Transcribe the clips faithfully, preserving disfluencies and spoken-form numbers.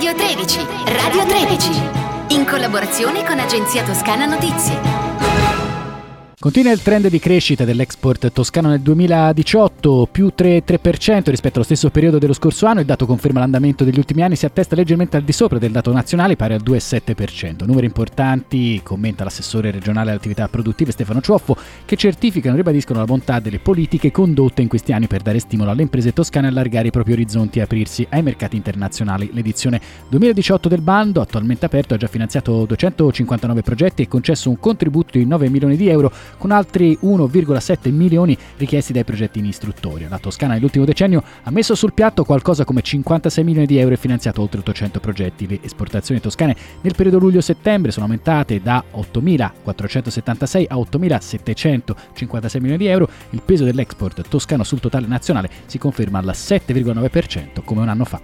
Radio tredici, Radio tredici, in collaborazione con Agenzia Toscana Notizie. Continua il trend di crescita dell'export toscano nel duemiladiciotto, più tre virgola tre per cento rispetto allo stesso periodo dello scorso anno. Il dato conferma l'andamento degli ultimi anni, si attesta leggermente al di sopra del dato nazionale, pari al due virgola sette per cento. Numeri importanti, commenta l'assessore regionale alle attività produttive Stefano Ciuoffo, che certificano e ribadiscono la bontà delle politiche condotte in questi anni per dare stimolo alle imprese toscane a allargare i propri orizzonti e aprirsi ai mercati internazionali. L'edizione duemiladiciotto del bando, attualmente aperto, ha già finanziato duecentocinquantanove progetti e concesso un contributo di nove milioni di euro, con altri uno virgola sette milioni richiesti dai progetti in istruttoria. La Toscana nell'ultimo decennio ha messo sul piatto qualcosa come cinquantasei milioni di euro e finanziato oltre ottocento progetti. Le esportazioni toscane nel periodo luglio-settembre sono aumentate da ottomilaquattrocentosettantasei a ottomilasettecentocinquantasei milioni di euro. Il peso dell'export toscano sul totale nazionale si conferma al sette virgola nove per cento come un anno fa.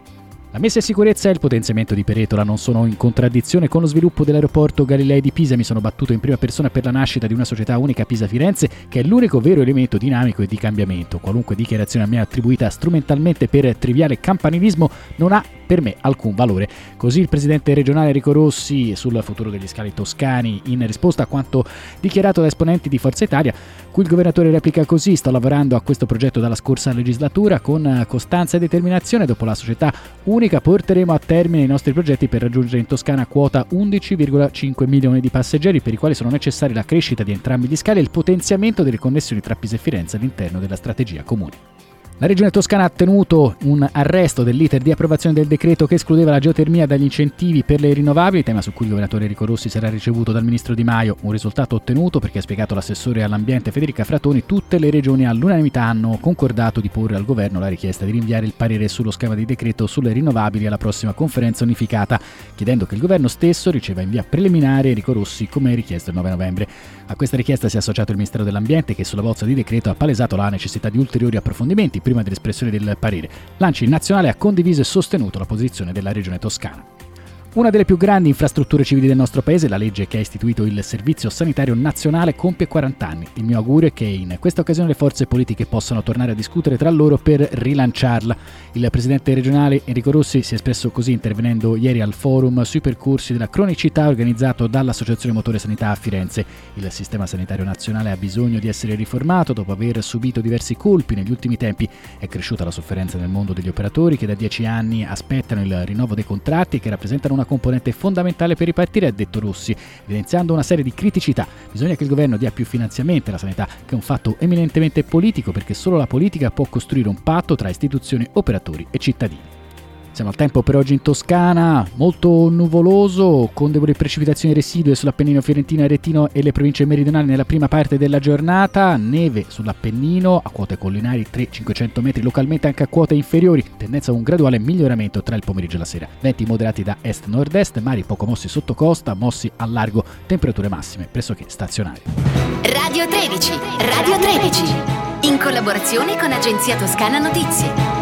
La messa in sicurezza e il potenziamento di Peretola non sono in contraddizione con lo sviluppo dell'aeroporto Galilei di Pisa. Mi sono battuto in prima persona per la nascita di una società unica Pisa-Firenze, che è l'unico vero elemento dinamico e di cambiamento. Qualunque dichiarazione a me attribuita strumentalmente per triviale campanilismo non ha per me alcun valore. Così il presidente regionale Enrico Rossi sul futuro degli scali toscani, in risposta a quanto dichiarato da esponenti di Forza Italia, cui il governatore replica così: sto lavorando a questo progetto dalla scorsa legislatura con costanza e determinazione. Dopo la società unica porteremo a termine i nostri progetti per raggiungere in Toscana quota undici virgola cinque milioni di passeggeri, per i quali sono necessari la crescita di entrambi gli scali e il potenziamento delle connessioni tra Pisa e Firenze all'interno della strategia comune. La Regione Toscana ha tenuto un arresto dell'iter di approvazione del decreto che escludeva la geotermia dagli incentivi per le rinnovabili, tema su cui il governatore Enrico Rossi sarà ricevuto dal ministro Di Maio. Un risultato ottenuto perché, ha spiegato l'assessore all'ambiente Federica Fratoni, tutte le regioni all'unanimità hanno concordato di porre al governo la richiesta di rinviare il parere sullo schema di decreto sulle rinnovabili alla prossima conferenza unificata, chiedendo che il governo stesso riceva in via preliminare Enrico Rossi come richiesto il nove novembre. A questa richiesta si è associato il Ministero dell'Ambiente, che sulla bozza di decreto ha palesato la necessità di ulteriori approfondimenti prima dell'espressione del parere. L'ANCI nazionale ha condiviso e sostenuto la posizione della Regione Toscana. Una delle più grandi infrastrutture civili del nostro paese, la legge che ha istituito il Servizio Sanitario Nazionale, compie quaranta anni. Il mio augurio è che in questa occasione le forze politiche possano tornare a discutere tra loro per rilanciarla. Il presidente regionale Enrico Rossi si è espresso così intervenendo ieri al forum sui percorsi della cronicità organizzato dall'Associazione Motore Sanità a Firenze. Il sistema sanitario nazionale ha bisogno di essere riformato dopo aver subito diversi colpi negli ultimi tempi. È cresciuta la sofferenza nel mondo degli operatori, che da dieci anni aspettano il rinnovo dei contratti e che rappresentano una componente fondamentale per ripartire, ha detto Rossi, evidenziando una serie di criticità. Bisogna che il governo dia più finanziamenti alla sanità, che è un fatto eminentemente politico, perché solo la politica può costruire un patto tra istituzioni, operatori e cittadini. Siamo al tempo per oggi in Toscana, molto nuvoloso, con deboli precipitazioni residue sull'Appennino fiorentino, Aretino e le province meridionali nella prima parte della giornata, neve sull'Appennino a quote collinari tre cinquecento metri, localmente anche a quote inferiori, tendenza a un graduale miglioramento tra il pomeriggio e la sera. Venti moderati da est-nord-est, mari poco mossi sotto costa, mossi al largo, temperature massime pressoché stazionarie. Radio tredici, Radio tredici, in collaborazione con Agenzia Toscana Notizie.